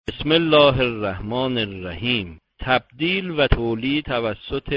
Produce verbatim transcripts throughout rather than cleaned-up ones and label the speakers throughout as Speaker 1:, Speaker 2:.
Speaker 1: بسم الله الرحمن الرحیم. تبدیل و تولید توسط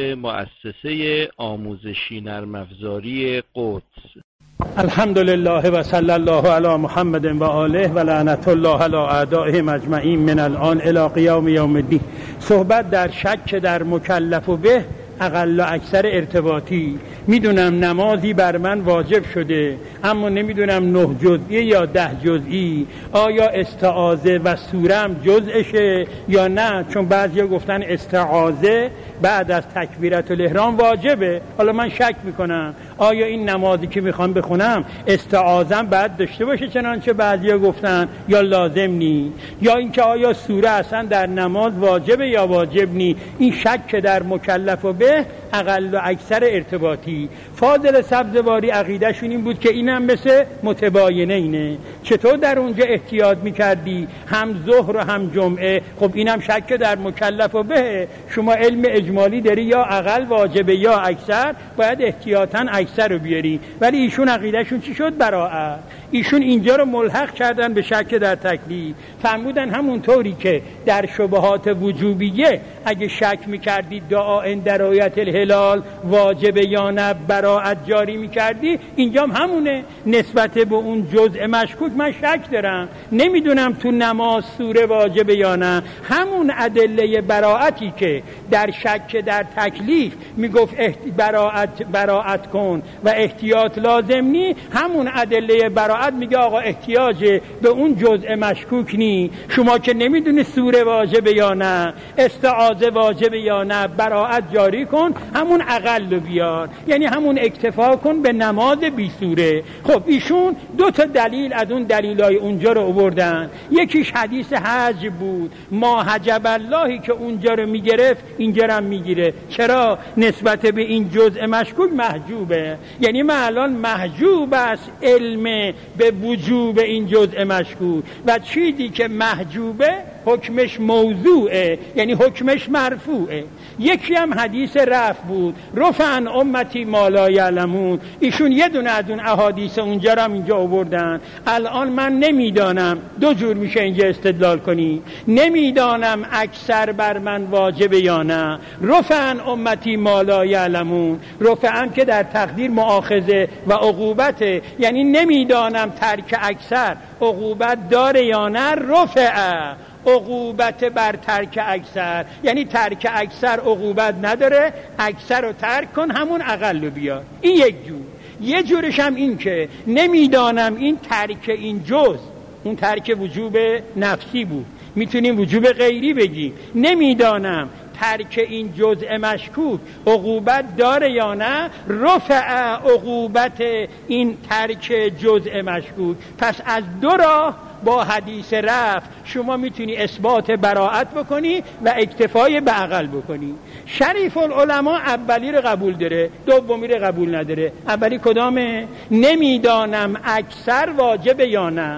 Speaker 1: مؤسسه آموزشی نرم افزاری قدس.
Speaker 2: الحمدلله و صلی الله علی محمد و آله و لعنت الله علی اعدائهم اجمعین من الان الی قیام یوم الدین. صحبت در شک در مکلف و به اقل و اکثر ارتباطی. میدونم نمازی بر من واجب شده، اما نمیدونم نه جزئی یا ده جزئی، آیا استعاذه و سورم جزءشه یا نه، چون بعضیا گفتن استعاذه بعد از تکبیرت الاحرام واجبه. حالا من شک میکنم آیا این نمازی که میخوام بخونم استعاذم بعد داشته باشه چنانچه بعضیا گفتن یا لازم نی، یا اینکه آیا سوره اصلا در نماز واجبه یا واجب نی. این شک در مکلف و به اقل و اکثر ارتباطی. فاضل سبزواری عقیدهشون این بود که اینم مثل متباینه اینه. چطور در اونجا احتیاط میکردی هم ظهر و هم جمعه؟ خب اینم شک در مکلف و به. شما علم اجمالی داری یا اقل واجبه یا اکثر، باید احتیاطاً اکثر رو بیاری. ولی ایشون عقیدهشون چی شد؟ براءت. ایشون اینجا رو ملحق کردن به شک در تکلیف. فرمودن همونطوری که در شبهات وجوبیه اگه شک میکردی دعا اند رؤیت الهلال واجبه یا نه براءت جاری میکردی، اینجا هم همونه. نسبت به اون جزء مشکوک من شک دارم، نمیدونم تو نماز سوره واجبه یا نه. همون ادله براءتی که در شک در تکلیف میگفت براءت براءت کن و احتیاط لازم نی، همون ادله براءت میگه آقا احتیاج به اون جزء مشکوک نی. شما که نمیدونی سوره واجبه یا نه، استعاذه واجبه یا نه، براءت جاری کن، همون اقل رو بیار، یعنی همون اکتفا کن به نماز بی سوره. خب ایشون دو تا دلیل از اون دلیلای اونجا رو آوردن. یکیش حدیث حج بود، ما حجب اللهی که اونجا رو میگرفت اینجا رو هم میگیره. چرا؟ نسبت به این جزء مشکوک محجوبه، یعنی من الان محجوب است علم به وجوب این جزء مشکوک، و چیزی که محجوبه حکمش موضوعه، یعنی حکمش مرفوعه. یکی هم حدیث رفع بود، رفع عن امتی ما لا یعلمون. ایشون یه دونه از اون احادیث اونجا رو هم اینجا آوردن. الان من نمیدانم، دو جور میشه اینجا استدلال کنی، نمیدانم اکثر بر من واجبه یا نه. رفع عن امتی ما لا یعلمون، رفع هم که در تقدیر مؤاخذه و عقوبته، یعنی نمیدانم ترک اکثر عقوبت داره یا نه. رفع عقوبت بر ترک اکثر، یعنی ترک اکثر عقوبت نداره، اکثر رو ترک کن، همون اقل رو بیار. این یک جور. یه جورش هم این که نمیدانم این ترک این جز، اون ترک وجوب نفسی بود، میتونیم وجوب غیری بگیم. نمیدانم ترک این جزء مشکوک عقوبت داره یا نه. رفع عقوبت این ترک جزء مشکوک. پس از دو راه با حدیث رفع شما میتونی اثبات براءت بکنی و اکتفای به اقل بکنی. شریف العلماء اولی رو قبول داره، دومی رو قبول نداره. اولی کدامه؟ نمیدانم اکثر واجبه یا نه،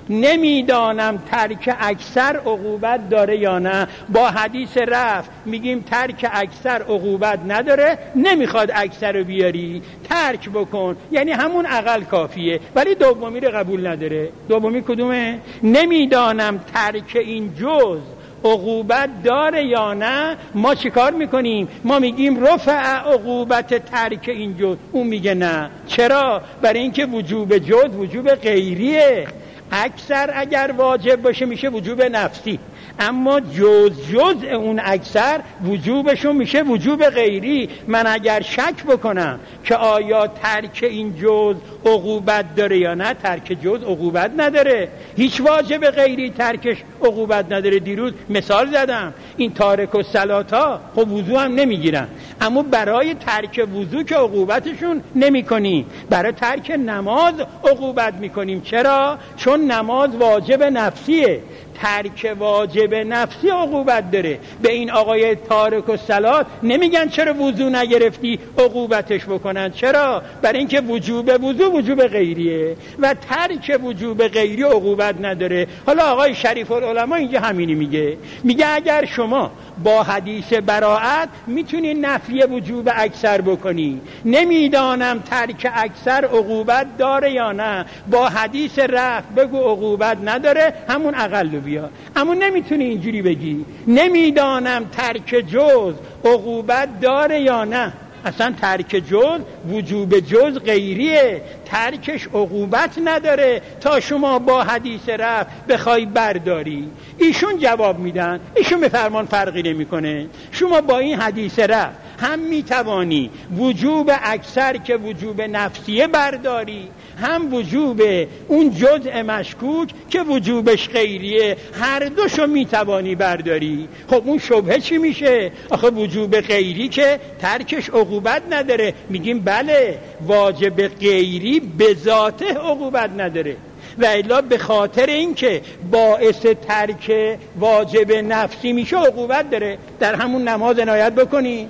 Speaker 2: نمیدانم ترک اکثر عقوبت داره یا نه. با حدیث رفع میگیم ترک اکثر عقوبت نداره، نمیخواد اکثر رو بیاری، ترک بکن، یعنی همون اقل کافیه. ولی دومی رو قبول نداره. دومی کدومه؟ نمیدانم ترک این جز عقوبت داره یا نه. ما چیکار میکنیم؟ ما میگیم رفع عقوبت ترک این جز، اون میگه نه. چرا؟ برای اینکه وجوب جز وجوب غیریه. اکثر اگر واجب باشه میشه وجوب نفسی، اما جز جز اون اکثر وجوبشون میشه وجوب غیری. من اگر شک بکنم که آیا ترک این جز عقوبت داره یا نه، ترک جز عقوبت نداره، هیچ واجب غیری ترکش عقوبت نداره. دیروز مثال زدم، این تارک و صلاتا خب وضو هم نمیگیرن، اما برای ترک وضو که عقوبتشون نمی کنیم، برای ترک نماز عقوبت میکنیم. چرا؟ چون نماز واجب نفسیه، ترک واجب نفسی عقوبت داره. به این آقای تارک الصلات نمیگن چرا وضو نگرفتی عقوبتش بکنن. چرا؟ برای اینکه وجوب وضو وجوب غیریه و ترک وجوب غیری عقوبت نداره. حالا آقای شریف العلماء اینجا همینی میگه، میگه اگر شما با حدیث براءت میتونی نفی وجوب اکثر بکنی. نمیدانم ترک اکثر عقوبت داره یا نه، با حدیث رفع بگو عقوبت نداره، همون اقل بیا. اما نمیتونی اینجوری بگی نمیدانم ترک جز عقوبت داره یا نه. اصلا ترک جز وجوب جز غیریه، ترکش عقوبت نداره تا شما با حدیث رفع بخوای برداری. ایشون جواب میدن، ایشون به فرمان فرقی نمیکنه. شما با این حدیث رفع هم میتوانی وجوب اکثر که وجوب نفسیه برداری، هم وجوب اون جزء مشکوک که وجوبش غیریه، هر دوشو میتوانی برداری. خب اون شبهه چی میشه؟ آخه وجوب غیری که ترکش عقوبت نداره. میگیم بله، واجب غیری به ذاته عقوبت نداره، و الا به خاطر اینکه باعث ترک واجب نفسی میشه عقوبت داره. در همون نماز عنایت بکنی،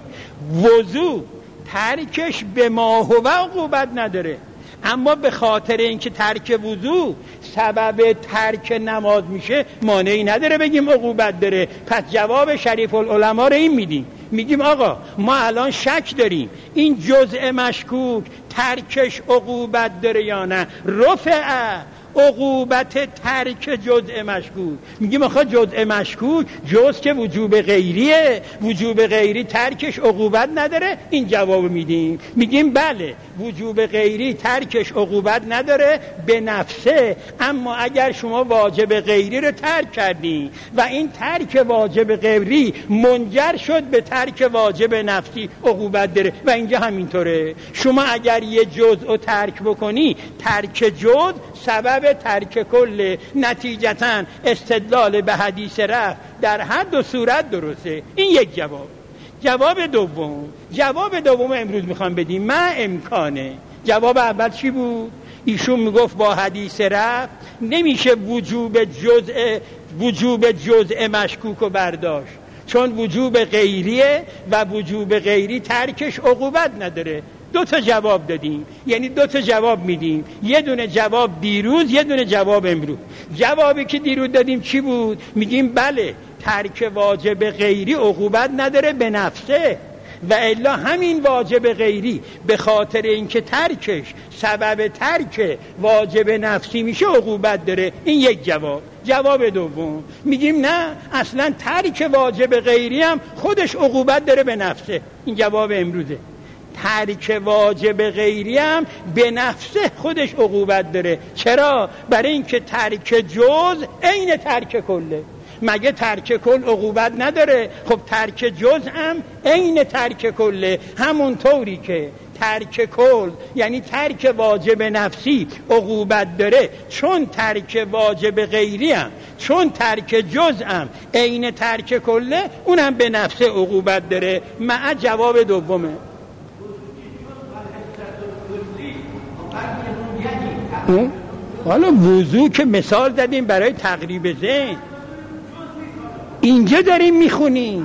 Speaker 2: وضو ترکش به ما هو عقوبت نداره، اما به خاطر اینکه ترک وضو سبب ترک نماز میشه مانعی نداره بگیم عقوبت داره. پس جواب شریف العلماء رو این میدیم، میگیم آقا ما الان شک داریم این جزء مشکوک ترکش عقوبت داره یا نه. رفع عقوبت ترک جزء مشکوک، میگیم آخه جزء مشکوک جز که وجوب غیریه، وجوب غیری ترکش عقوبت نداره. این جواب میدیم، میگیم بله وجوب غیری ترکش عقوبت نداره به نفسه، اما اگر شما واجب غیری رو ترک کردی و این ترک واجب غیری منجر شد به ترک واجب نفسی عقوبت داره. و اینجا همینطوره، شما اگر یه جزء رو ترک بکنی ترک جزء سبب ترک کل، نتیجتاً استدلال به حدیث رفع در هر دو صورت درسته. این یک جواب. جواب دوم، جواب دوم امروز میخوام بدیم ما امکانه. جواب اول چی بود؟ ایشون میگفت با حدیث رفع نمیشه وجوب جزء وجوب جزء مشکوک رو برداشت، چون وجوب غیریه و وجوب غیری ترکش عقوبت نداره. دو تا جواب دادیم، یعنی دو تا جواب میدیم، یه دونه جواب دیروز، یه دونه جواب امروز. جوابی که دیروز دادیم چی بود؟ میگیم بله ترک واجب غیری عقوبت نداره به نفسه، و الا همین واجب غیری به خاطر اینکه ترکش سبب ترک واجب نفسی میشه عقوبت داره. این یک جواب. جواب دوم میگیم نه، اصلا ترک واجب غیری هم خودش عقوبت داره به نفسه. این جواب امروزه. ترک واجب غیری هم به نفسه خودش عقوبت داره. چرا؟ برای اینکه ترک جز عین ترک کله. مگه ترک کل عقوبت نداره؟ خب ترک جز هم عین ترک کله. همون طوری که ترک کل یعنی ترک واجب نفسی عقوبت داره، چون ترک واجب غیری هم چون ترک جز هم عین ترک کله، اونم به نفسه عقوبت داره. مع جواب دومه. حالا وضو که مثال زدیم برای تقریب ذهن، اینجا داریم میخونیم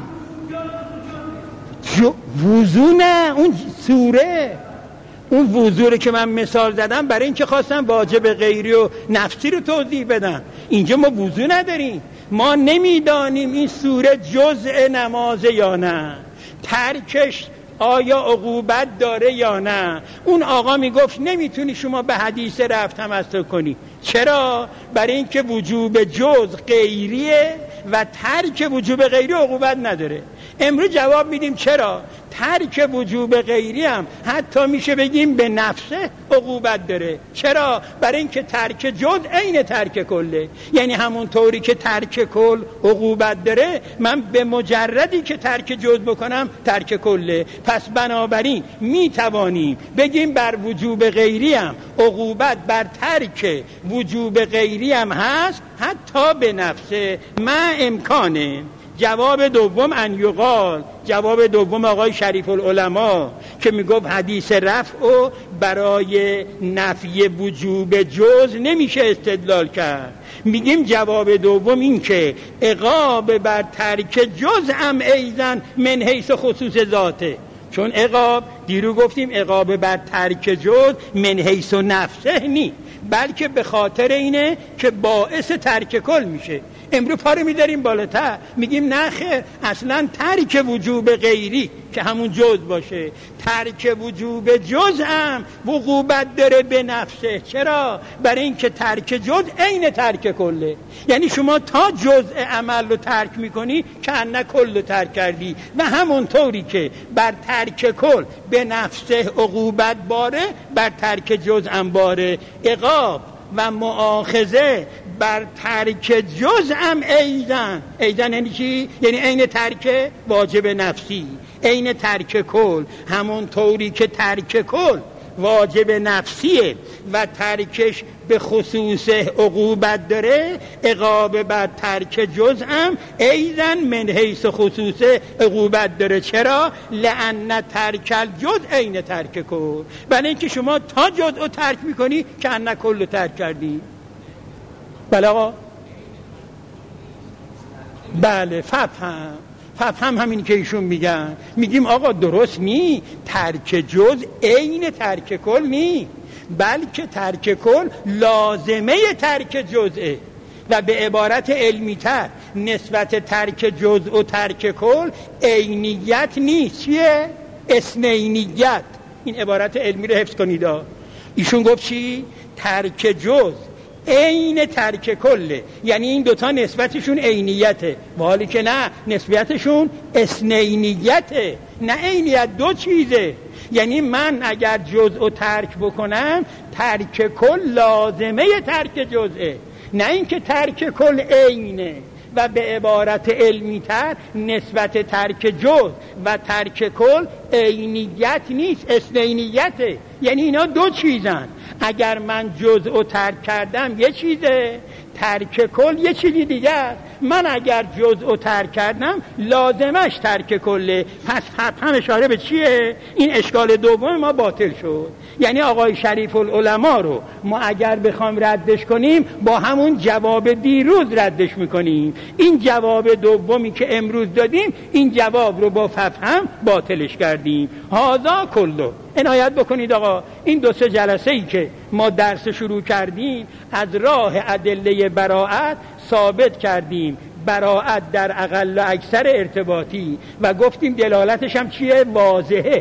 Speaker 2: وضو نه، اون سوره، اون وضو رو که من مثال زدم برای اینکه خواستم واجب غیری و نفسی رو توضیح بدم. اینجا ما وضو نداریم، ما نمیدانیم این سوره جزء نماز یا نه، ترکش آیا عقوبت داره یا نه. اون آقا میگفت نمیتونی شما به حدیث رفع تمسک کنی. چرا؟ برای اینکه وجوب جز غیریه و ترک وجوب غیری عقوبت نداره. امروز جواب میدیم چرا؟ ترک وجوب غیری هم حتی میشه بگیم به نفسه عقوبت داره. چرا؟ برای اینکه ترک جز عین ترک کله، یعنی همون طوری که ترک کل عقوبت داره، من به مجردی که ترک جز بکنم ترک کله. پس بنابراین میتوانیم بگیم بر وجوب غیری هم عقوبت بر ترک وجوب غیری هم هست، حتی به نفسه. ما امکانه. جواب دوم ان یقال، جواب دوم آقای شریف العلماء که میگفت حدیث رفع و برای نفی وجوب جز نمیشه استدلال کرد. میگیم جواب دوم این که عقاب بر ترک جز هم ایزن من حیث خصوص ذاته، چون عقاب دیرو گفتیم عقاب بر ترک جز من حیث نفسه نی، بلکه به خاطر اینه که باعث ترک کل میشه. امروز پا رو می‌داریم بالاتر، میگیم نه خیر، اصلا ترک وجوب غیری که همون جز باشه، ترک وجوب جز هم عقوبت داره به نفسه. چرا؟ برای اینکه ترک جز عین ترک کله. یعنی شما تا جزء عمل رو ترک میکنی که نه کل رو ترک کردی، و همونطوری که بر ترک کل به نفسه عقوبت باره، بر ترک جز هم باره. عقاب و مؤاخذه بر ترک جز هم ایزن. ایزن یعنی چی؟ یعنی عین ترک واجب نفسی، عین ترک کل. همون طوری که ترک کل واجب نفسیه و ترکش به خصوص عقوبت داره، عقاب بر ترک جز هم ایزن من حیث خصوص عقوبت داره. چرا؟ لأن ترک الجز عین ترک کل. برای اینکه شما تا جز رو ترک میکنی که ان کل رو ترک کردی. بله آقا؟ بله. ففهم ففهم همین که ایشون میگن. میگیم آقا درست نی، ترک جز عین ترک کل نی، بلکه ترک کل لازمه ترک جزئه. و به عبارت علمی تر نسبت ترک جزء و ترک کل عینیت نیست. چیه؟ اثنینیت. این عبارت علمی رو حفظ کنید. ایشون گفت چی؟ ترک جزء عین ترک کله، یعنی این دوتا نسبتشون عینیته، حالی که نه، نسبتشون اثنینیته، نه عینیت. دو چیزه. یعنی من اگر جزء رو ترک بکنم، ترک کل لازمه ترک جزئه، نه اینکه ترک کل عینه. و به عبارت علمی تر نسبت ترک جزء و ترک کل عینیت نیست، اثنینیته. یعنی اینا دو چیزن. اگر من جزء رو ترک کردم یه چیزه، ترک کل یه چیزی دیگه است. من اگر جزء رو ترک کردم لازمش ترک کله. پس هم اشاره به چیه؟ این اشکال دوم ما باطل شد. یعنی آقای شریف العلماء رو ما اگر بخوایم ردش کنیم با همون جواب دیروز ردش میکنیم. این جواب دومی که امروز دادیم، این جواب رو با فهم باطلش کردیم. هذا کله. عنایت بکنید آقا، این دو سه جلسه ای که ما درس شروع کردیم از راه ادله براءت ثابت کردیم براءت در اقل و اکثر ارتباطی، و گفتیم دلالتش هم چیه؟ واضحه.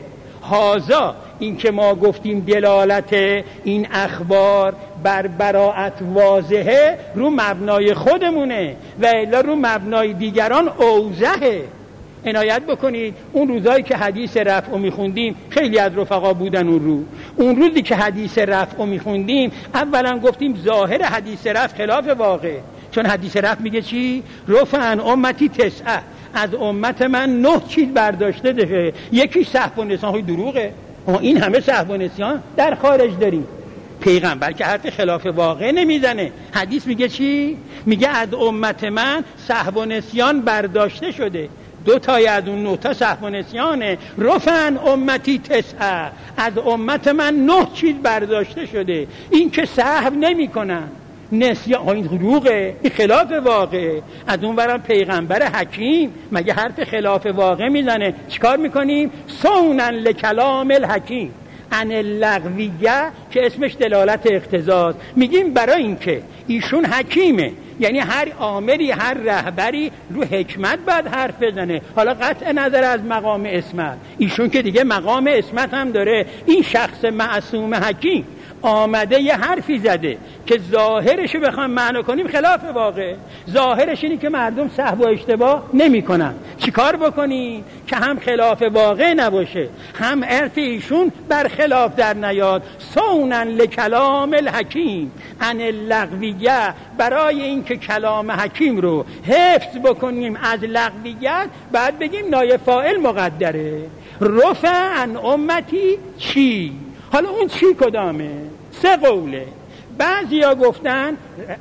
Speaker 2: هازا این که ما گفتیم دلالت این اخبار بر براءت واضحه، رو مبنای خودمونه و الا رو مبنای دیگران اوضحه. عنایت بکنید اون روزایی که حدیث رفع میخوندیم، خیلی از رفقا بودن اون رو، اون روزی که حدیث رفع میخوندیم اولا گفتیم ظاهر حدیث رفع خلاف واقع. چون حدیث رفع میگه چی؟ رفع عن امتی تسعه، از امت من نه چیز برداشته ده، یکی سهو و نسیان. های دروغه. این همه سهو و نسیان در خارج داریم. پیغمبر که حرف خلاف واقع نمیزنه. حدیث میگه چی؟ میگه از امت من سهو و نسیان برداشته شده. دو تای از اون نه تا سهو و نسیانه. رفعن امتی تسعه، از امت من نه چیز برداشته شده. این که سهو نمی کنن، نسیان. این دروغه، این خلاف واقع. از اون برم پیغمبر حکیم مگه حرف خلاف واقع میزنه؟ چیکار میکنیم؟ سونن لکلام الحکیم عن اللغویه، که اسمش دلالت اقتضاست. میگیم برای اینکه ایشون حکیمه، یعنی هر آمری، هر رهبری رو حکمت باید حرف بزنه. حالا قطع نظر از مقام اسمت، ایشون که دیگه مقام اسمت هم داره. این شخص معصوم حکیم آمده یه حرفی زده که ظاهرشو بخوام معنا کنیم خلاف واقع. ظاهرش اینه که مردم سهو و اشتباه نمی کنن. چیکار بکنیم که هم خلاف واقع نباشه، هم حرف ایشون بر خلاف در نیاد؟ سونن لکلام الحکیم عن اللغویه، برای اینکه کلام حکیم رو حفظ بکنیم از لغویت بعد بگیم نایب فاعل مقدره. رفع عن امتی چی؟ حالا اون چی کدامه؟ سه قوله. بعضیا گفتن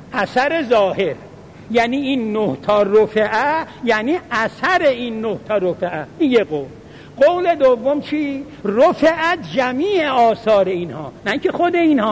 Speaker 2: اثر ظاهر، یعنی این نه تا رفعه یعنی اثر این نه تا رفعه. این یه قول. قول دوم چی؟ رفعت جمیع آثار اینها، نه که خود اینها.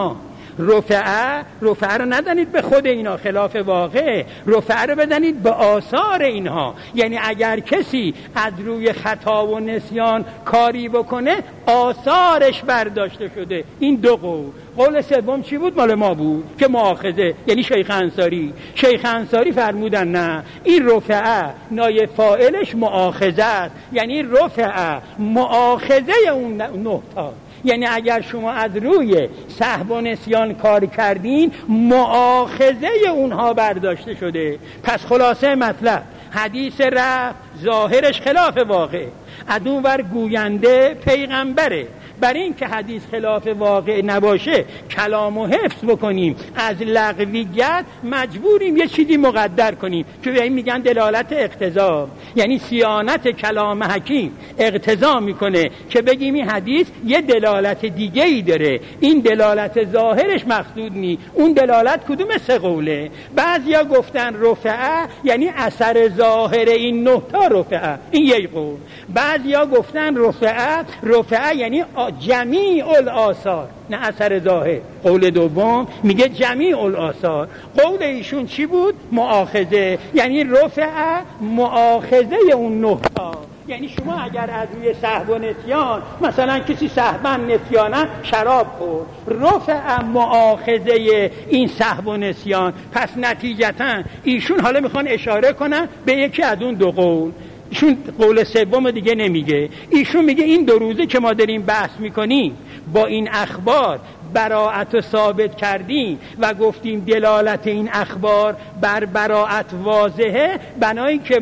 Speaker 2: رفعه رفعه رو ندانید به خود اینا، خلاف واقع. رفعه رو بدانید به آثار اینها، یعنی اگر کسی از روی خطا و نسیان کاری بکنه آثارش برداشته شده. این دو قول. قول سوم چی بود؟ مال ما بود که مؤاخذه، یعنی شیخ انصاری. شیخ انصاری فرمودن نه، این رفعه نایب فاعلش مؤاخذه است، یعنی رفعه مؤاخذه اون نه تا. یعنی اگر شما از روی سهو و نسیان کار کردین مؤاخذه اونها برداشته شده. پس خلاصه مطلب حدیث رفع ظاهرش خلاف واقع، از اون ور گوینده پیغمبره. برای این که حدیث خلاف واقع نباشه کلامو حفظ بکنیم، از لغویت مجبوریم یه چیزی مقدر کنیم که به این میگن دلالت اقتضا، یعنی صیانت کلام حکیم اقتضا میکنه که بگیم این حدیث یه دلالت دیگه ای داره، این دلالت ظاهرش مقصود نی. اون دلالت کدوم؟ سه قوله. بعضیا گفتن رفعه یعنی اثر ظاهر این نه تا رفعه، این یک قول. بعضیا گفتن رفعه رفعه یعنی جمیع الآثار، نه اثر ظاهر. قول دوم میگه جمیع الآثار. قول ایشون چی بود؟ مؤاخذه، یعنی رفعه مؤاخذه اون نه تا. یعنی شما اگر از روی سهو و نسیان، مثلا کسی سهوا نسیانا شراب خورد، رفع مؤاخذه این سهو و نسیان، پس نتیجتا ایشون حالا میخوان اشاره کنن به یکی از اون دو قول. ایشون قول سوم دیگه نمیگه، ایشون میگه این دو روزه که ما داریم بحث میکنیم با این اخبار براعت رو ثابت کردیم و گفتیم دلالت این اخبار بر براعت واضحه، بنایی که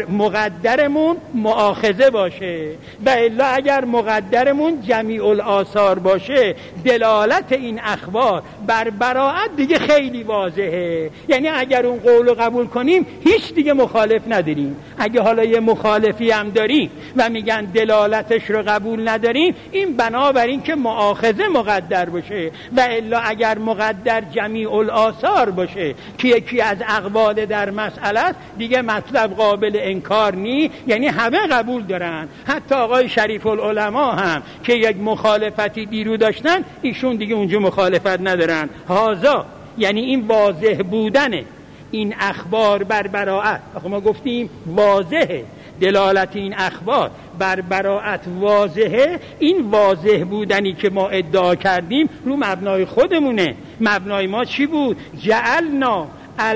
Speaker 2: مقدرمون مؤاخذه باشه، و الا اگر مقدرمون جمیع الآثار باشه دلالت این اخبار بر براعت دیگه خیلی واضحه. یعنی اگر اون قول رو قبول کنیم هیچ دیگه مخالف نداریم. اگه حالا یه مخالفی هم داریم و میگن دلالتش رو قبول نداریم، این بنابراین که مؤاخذه مقدر باشه، و الا اگر مقدر جمیع الآثار باشه که یکی از اقوال در مسئله است، دیگه مطلب قابل انکار نی، یعنی همه قبول دارن. حتی آقای شریف العلماء هم که یک مخالفتی دیرو داشتن، ایشون دیگه اونجا مخالفت ندارن. هازا یعنی این واضح بودنه این اخبار بر براعت. ما گفتیم واضحه، دلالت این اخبار بر براعت واضحه. این واضح بودنی که ما ادعا کردیم رو مبنای خودمونه. مبنای ما چی بود؟ جعلنا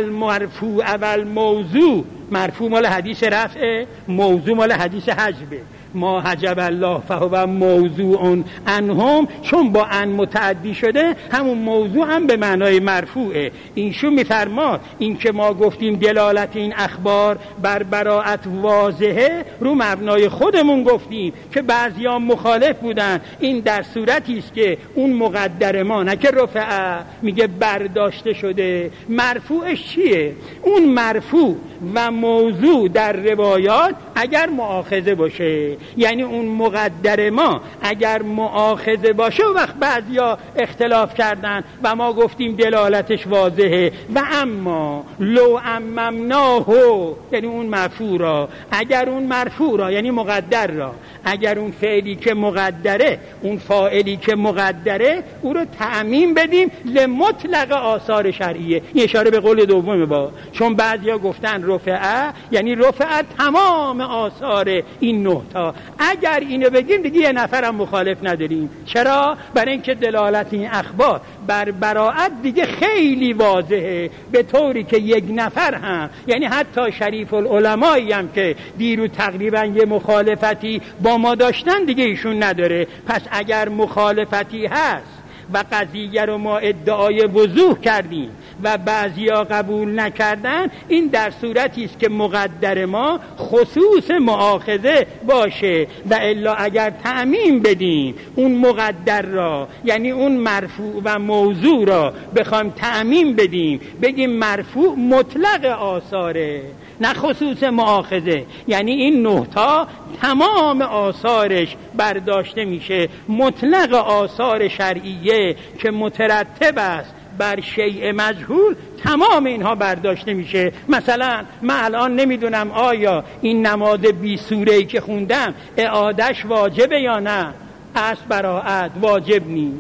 Speaker 2: المرفوع و الموضوع. مرفوع مال حدیث رفعه، موضوع مال حدیث حجبه. ما حجب الله فهو موضوع عنهم، چون با ان متعدی شده همون موضوع هم به معنای مرفوعه. اینشون میفرماد این که ما گفتیم دلالت این اخبار بر براعت واضحه، رو مبنای خودمون گفتیم که بعضیان مخالف بودن. این در صورتی است که اون مقدر ما، نه که رفعه، میگه برداشته شده. مرفوعش چیه؟ اون مرفوع و موضوع در روایات اگر مؤاخذه باشه، یعنی اون مقدر ما اگر مؤاخذه باشه، و وقت بعضیا اختلاف کردن و ما گفتیم دلالتش واضحه. و اما لو اممناه، یعنی اون مرفوع را، اگر اون مرفوع را یعنی مقدر را، اگر اون فعلی که مقدره، اون فاعلی که مقدره، او رو تعمیم بدیم لمطلق آثار شرعیه. این اشاره به قول دومه با، چون بعضیا گفتن رفعه یعنی رفعه تمام آثار این نه تا. اگر اینو بگیم دیگه یه نفرم مخالف نداریم. چرا؟ برای اینکه دلالت این اخبار بر براعت دیگه خیلی واضحه، به طوری که یک نفر هم، یعنی حتی شریف العلمایی هم که دیرو تقریبا یه مخالفتی با ما داشتن، دیگه ایشون نداره. پس اگر مخالفتی هست و قضیه رو ما ادعای وضوح کردیم و بعضیا قبول نکردن، این در صورتی است که مقدر ما خصوص مؤاخذه باشه. و الا اگر تعمیم بدیم اون مقدر را، یعنی اون مرفوع و موضوع را بخوایم تعمیم بدیم، بگیم مرفوع مطلق آثاره نه خصوص مؤاخذه، یعنی این نه تا تمام آثارش برداشته میشه. مطلق آثار شرعیه که مترتب است بر شیء مجهول، تمام اینها برداشته میشه. مثلا من الان نمیدونم آیا این نماز بی سوره‌ای که خوندم اعادهش واجبه یا نه. است براعت واجب نی.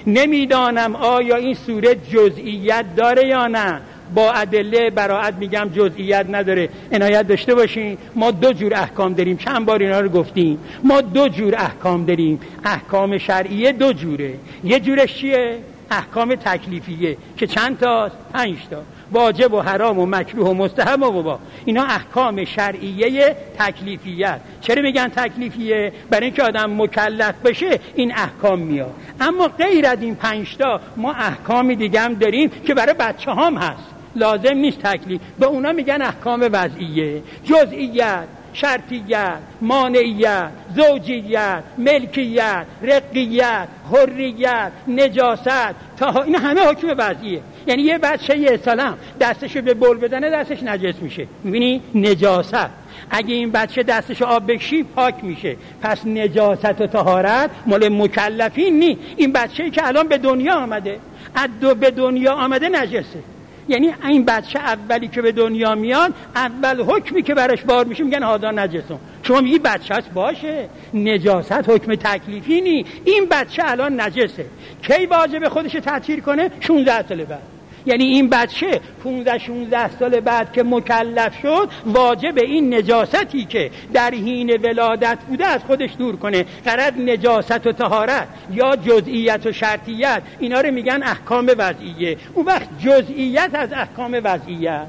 Speaker 2: نمیدانم آیا این سوره جزئیت داره یا نه. با ادله براعت میگم جزئیت نداره. عنایت داشته باشین ما دو جور احکام داریم، چند بار اینا رو گفتیم. ما دو جور احکام داریم. احکام شرعیه دو جوره. یه جورش چیه؟ احکام تکلیفیه که چند تاست؟ پنج تا. واجب و حرام و مکروه و مستحب و مباح. اینا احکام شرعیه تکلیفیه. چرا میگن تکلیفیه؟ برای اینکه آدم مکلف بشه این احکام میاد. اما غیر از این پنج تا ما احکام دیگه هم داریم که برای بچه هم هست، لازم نیست تکلیف. به اونا میگن احکام وضعیه. جزئیت، شرطیت، مانعیت، زوجیت، ملکیت، رقیت، حریت، نجاست، تا این همه حکم وضعیه. یعنی یه بچه یه سالم دستشو به بول بزنه دستش نجس میشه، میبینی؟ نجاست. اگه این بچه دستش آب بکشی پاک میشه. پس نجاست و طهارت مال مکلفین نی. این بچه‌ای که الان به دنیا آمده، ادو به دنیا آمده نجسه. یعنی این بچه اولی که به دنیا میاد، اول حکمی که براش بار میشه میگن هذا نجسون. شما میگی بچه هست، باشه، نجاست حکم تکلیفی نی. این بچه الان نجسه. کی واجب خودش تطهیر کنه؟ شانزده سال بعد. یعنی این بچه پانزده شانزده سال بعد که مکلف شد واجب این نجاستی که در حین ولادت بوده از خودش دور کنه. غرض نجاست و طهارت یا جزئیت و شرطیت، اینا رو میگن احکام وضعیه. اون وقت جزئیت از احکام وضعیت،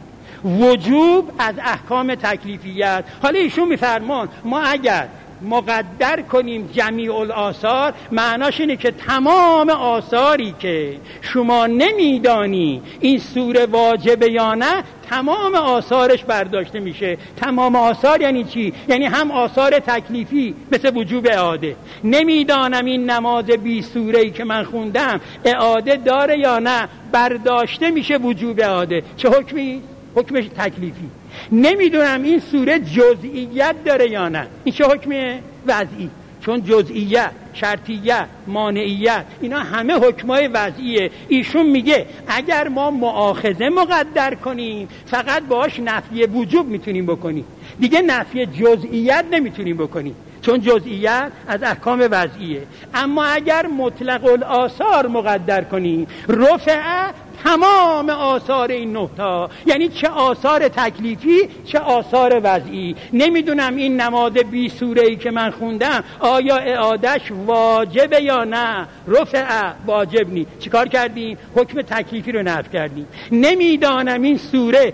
Speaker 2: وجوب از احکام تکلیفیت. حالا ایشون میفرمان ما اگر مقدر کنیم جمیع الآثار، معناش اینه که تمام آثاری که شما نمیدانی این سوره واجبه یا نه، تمام آثارش برداشته میشه. تمام آثار یعنی چی؟ یعنی هم آثار تکلیفی مثل وجوب اعاده. نمیدانم این نماز بی سوره‌ای که من خوندم اعاده داره یا نه، برداشته میشه وجوب اعاده. چه حکمی؟ حکمش تکلیفی. نمیدونم این سوره جزئیت داره یا نه، این چه حکمه؟ وضعی. چون جزئیت، شرطیت، مانعیت اینا همه حکمای وضعیه. ایشون میگه اگر ما مؤاخذه مقدر کنیم فقط باش نفی وجوب میتونیم بکنیم، دیگه نفی جزئیت نمیتونیم بکنیم، چون جزئیت از احکام وضعیه. اما اگر مطلق الآثار مقدر کنیم، رفع تمام آثار این نه تا، یعنی چه آثار تکلیفی چه آثار وضعی. نمیدونم این نماز بی سوره‌ای که من خوندم آیا اعادش واجبه یا نه. رفع واجب نی. چیکار کردیم؟ حکم تکلیفی رو نفی کردیم. نمیدانم این سوره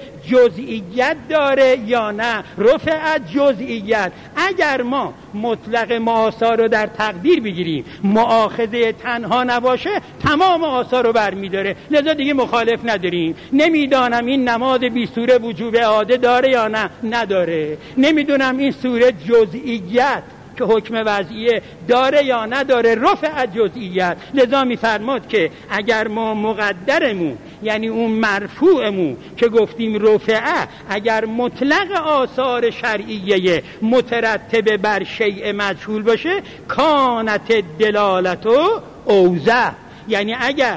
Speaker 2: جزئیت داره یا نه. رفع جزئیت. اگر ما مطلق ما آثار رو در تقدیر بگیریم، مؤاخذه تنها نباشه، تمام آثار رو برمیداره، لذا دیگه مخالف نداریم. نمیدانم این نماز بی سوره وجوب اعاده داره یا نه، نداره. نمیدونم این سوره جزئیت که حکم وضعیه داره یا نداره، رفع جزئیت. لذا میفرماد که اگر ما مقدرمون، یعنی اون مرفوعمون که گفتیم رفعه، اگر مطلق آثار شرعیه مترتب بر شیء مجهول باشه، کانت دلالتو اوضح. یعنی اگر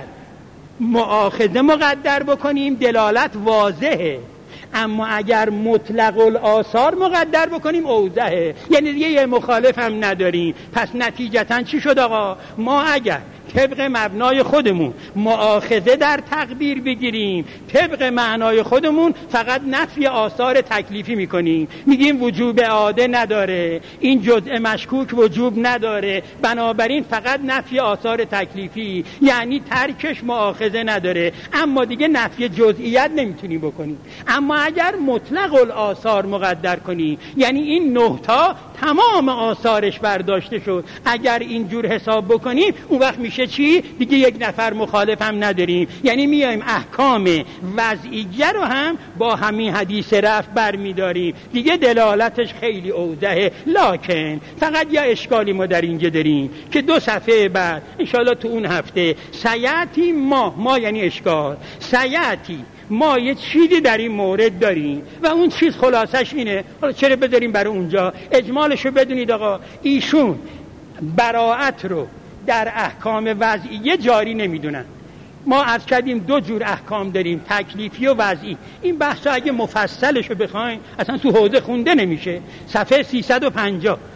Speaker 2: مؤاخذه مقدر بکنیم دلالت واضحه، اما اگر مطلق الآثار مقدر بکنیم اوضحه، یعنی دیگه یه مخالف هم نداریم. پس نتیجتاً چی شد آقا؟ ما اگر طبق مبنای خودمون مؤاخذه در تقدیر بگیریم، طبق معنای خودمون فقط نفی آثار تکلیفی میکنیم، میگیم وجوب اعاده نداره، این جزء مشکوک وجوب نداره، بنابراین فقط نفی آثار تکلیفی، یعنی ترکش مؤاخذه نداره، اما دیگه نفی جزئیت نمیتونیم بکنیم. اما اگر مطلق الآثار مقدر کنیم، یعنی این نه تا تمام آثارش برداشته شد، اگر اینجور حساب بکنیم اون وقت میشه چی؟ دیگه یک نفر مخالف هم نداریم. یعنی میایم احکام وضعیه رو هم با همین حدیث رفع برمیداریم، دیگه دلالتش خیلی اوضحه. لکن فقط یه اشکالی ما در اینجا داریم که دو صفحه بعد انشاءالله تو اون هفته سیاتی ما ما یعنی اشکال سیاتی ما یه چیزی در این مورد داریم و اون چیز خلاصش اینه. حالا چرا بذاریم برای اونجا؟ اجمالشو بدونید آقا، ایشون براءت رو در احکام وضعیه جاری نمیدونن. ما عرض کردیم دو جور احکام داریم، تکلیفی و وضعی. این بحثا اگه مفصلشو بخوایم اصلا تو حوزه خونده نمیشه. صفحه سیصد و پنجاه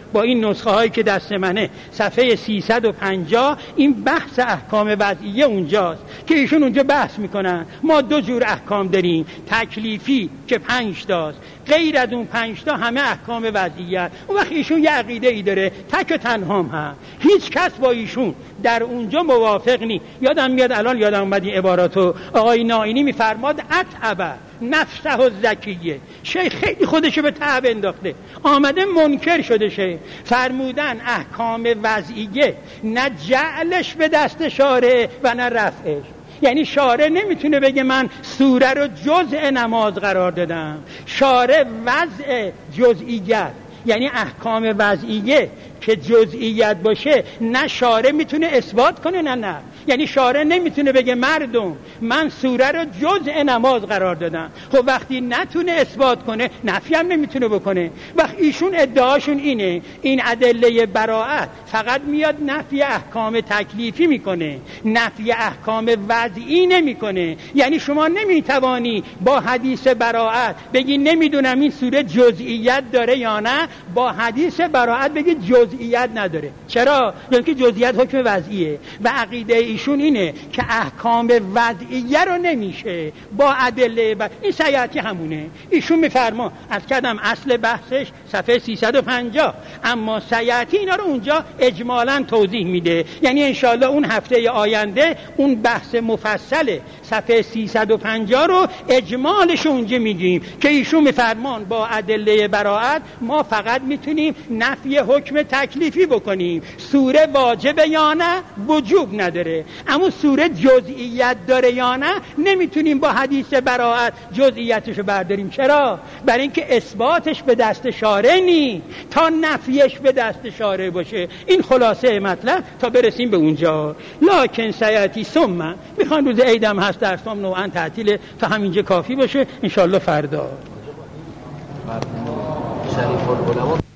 Speaker 2: با این نسخه هایی که دست منه صفحه سیصد و پنجاه این بحث احکام وضعیه اونجاست که ایشون اونجا بحث میکنن ما دو جور احکام داریم، تکلیفی که پنج تاست، غیر از اون پنج تا همه احکام وضعیت. اون وقت ایشون یه عقیده ای داره تک و تنها هم هیچ کس با ایشون در اونجا موافق نی. یادم میاد الان یادم اومد این عباراتو آقای نائینی میفرماد اتعبه نفسه و زکیه. شیخ خیلی خودشو به تعب انداخته، آمده منکر شده. شیخ فرمودن احکام وضعیه نه جعلش به دست شارع و نه رفعش. یعنی شارع نمیتونه بگه من سوره رو جزء نماز قرار دادم، شارع وضع جزئیت، یعنی احکام وضعیه که جزئیت باشه نه شارع میتونه اثبات کنه نه نه. یعنی شارع نمیتونه بگه مردم من سوره رو جزء نماز قرار دادم، خب وقتی نتونه اثبات کنه نفی هم نمیتونه بکنه. وقتی ایشون ادعاشون اینه این ادله براءت فقط میاد نفی احکام تکلیفی میکنه، نفی احکام وضعی نمیکنه. یعنی شما نمیتوانی با حدیث براءت بگی نمیدونم این سوره جزئیت داره یا نه، با حدیث براءت بگی جزئیت نداره. چرا؟ یعنی که جزئیت حکم وضعیه و عقیده ایشون اینه که احکام وضعیه رو نمیشه با ادله ب... این سیاتی همونه. ایشون میفرما از کدم اصل بحثش صفحه سیصد و پنجاه، اما سیاتی اینا رو اونجا اجمالاً توضیح میده. یعنی انشالله اون هفته آینده اون بحث مفصل صفحه سیصد و پنجاه رو اجمالش اونجا میگیم که ایشون میفرمان با ادله براءت ما فقط میتونیم نفی حکم تکلیفی بکنیم، سوره واجب یا نه وجوب نداره، اما سوره جزئیت داره یا نه نمیتونیم با حدیث براءت جزئیتشو برداریم. چرا؟ برای اینکه اثباتش به دست شارع نی تا نفیش به دست شارع باشه. این خلاصه مطلب تا برسیم به اونجا. لکن سیاتی ثم میخوان روز عیدم هست درسام نوعا تعطیله تا همینجا کافی باشه. انشالله فردا